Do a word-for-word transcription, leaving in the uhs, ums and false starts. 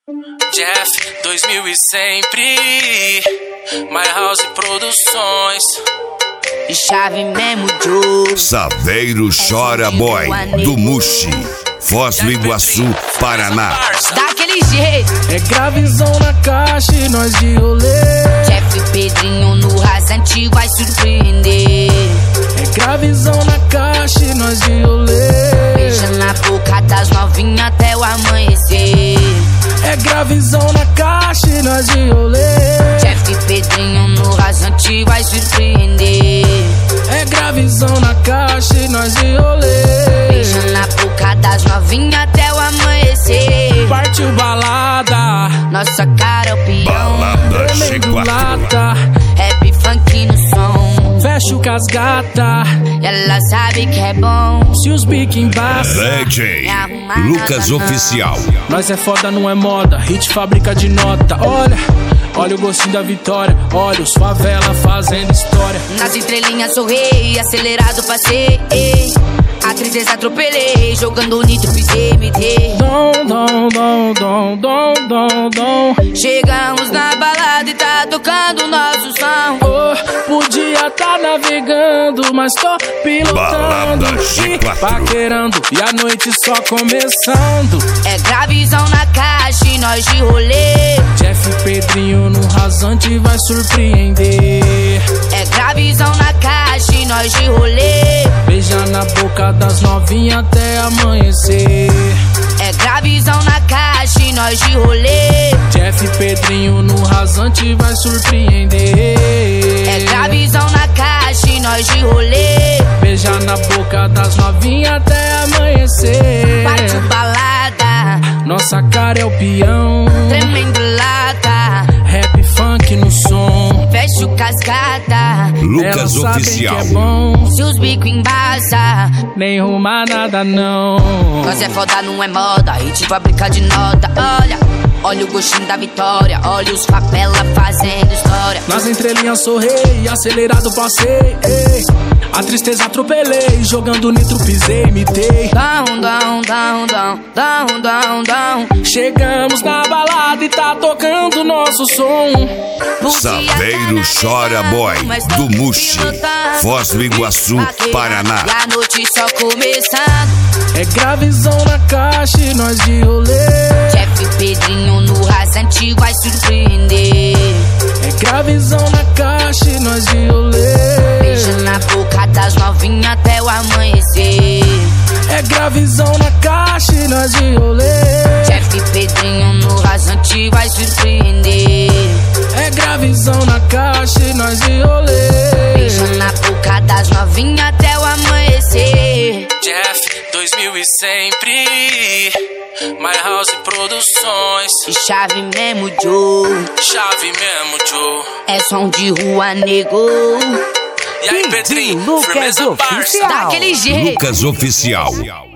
Jeff dois mil e sempre, My House Produções e chave mesmo, Joe. Saveiro Chora Boy, do Mushi, Foz do Iguaçu, Paraná. Daquele jeito. É gravizão na caixa e nós de rolê. Jeff e Pedrinho no rasante vai surpreender. É gravizão na caixa e nós de rolê. Beija na boca das novinhas até o amanhecer. É gravizão na caixa e nós de rolê. Jeff e Pedrinho no rasante vai surpreender. É gravizão na caixa e nós de rolê. Beija na boca das novinhas até o amanhecer. Partiu balada, nossa cara é o peão. Balada G tremendo quatro. lata, Rap funk no som. fecho com as gata. Ela sabe que é bom. Se os bique embaça, D J Lucas Oficial. nós é foda, não é moda. Hit fábrica de nota. Olha, olha o gostinho da vitória. Olha os favela fazendo história. Nas estrelinhas sou rei, acelerado passei. A tristeza atropelei, jogando nitro pisei, me dei. Dom, dom, dom, dom, dom, dom, dom. Chegamos na balada e tá tocando nosso som. Oh, podia tá navegando, mas tô pilotando. Balada G quatro. Paquerando e a noite só começando. É gravizão na caixa e nós de rolê. Jeff e Pedrinho no rasante vai surpreender. É gravizão na caixa e nós de rolê. Beija na boca das novinhas até amanhecer. É gravizão na caixa e nós de rolê. Jeff e Pedrinho no rasante vai surpreender. É gravizão na caixa e nós de rolê. Beija na boca das novinhas até amanhecer. Partiu balada, Nossa cara é o peão. tremendo lata. Rap funk no som. Fecho cascata. Lucas Elas sabem Oficial. que é bom. Se os bico embaça, Nem ruma nada não. nós é foda, não é moda. Hit fábrica de nota. Olha, olha o gostinho da vitória. Olha os favela fazendo história. Nas entrelinhas sou rei, acelerado passei. Ei. A tristeza atropelei, jogando nitro pisei, me dei. Down, down, down, down, down, down, down. Chegamos na balada e tá tocando nosso som. Saveiro Chora Boy, do Mushi, Foz do Iguaçu, Paraná. E a noite só começando. É gravizão na caixa e nós de rolê. Jeff e Pedrinho no rasante vai surpreender. É gravizão na caixa e nós de rolê. Beija na boca das novinhas até o amanhecer. É gravizão na caixa e nós de rolê. Jeff e Pedrinho no rasante vai surpreender. É gravizão na caixa e nós de rolê. Beija na boca das novinhas até o amanhecer. Jeff dois mil e sempre, My House Produções E chave mesmo, Joe. Chave mesmo, Joe. É som de rua, nego. E aí, Pedrinho, firmeza, parça. Daquele jeito. Lucas Oficial.